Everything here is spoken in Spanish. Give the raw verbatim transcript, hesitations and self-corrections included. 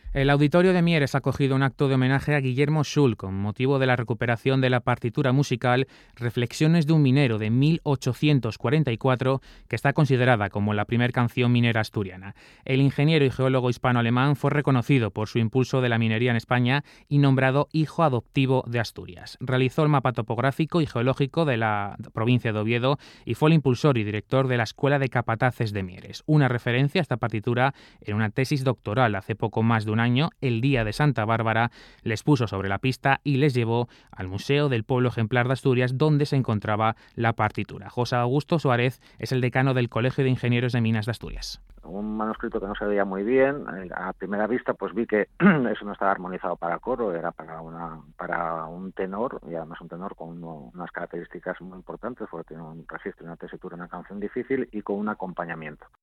El Auditorio de Mieres ha acogido un acto de homenaje a Guillermo Schull con motivo de la recuperación de la partitura musical Reflexiones de un minero de mil ochocientos cuarenta y cuatro, que está considerada como la primera canción minera asturiana. El ingeniero y geólogo hispano-alemán fue reconocido por su impulso de la minería en España y nombrado hijo adoptivo de Asturias. Realizó el mapa topográfico y geológico de la provincia de Oviedo y fue el impulsor y director de la Escuela de Capataces de Mieres. Una referencia a esta partitura en una tesis doctoral hace poco más de un año, el día de Santa Bárbara, les puso sobre la pista y les llevó al Museo del Pueblo Ejemplar de Asturias, donde se encontraba la partitura. José Augusto Suárez es el decano del Colegio de Ingenieros de Minas de Asturias. Un manuscrito que no se veía muy bien, a primera vista pues vi que eso no estaba armonizado para coro, era para una para un tenor, y además un tenor con uno, unas características muy importantes, porque tiene un registro y una tesitura, una canción difícil y con un acompañamiento.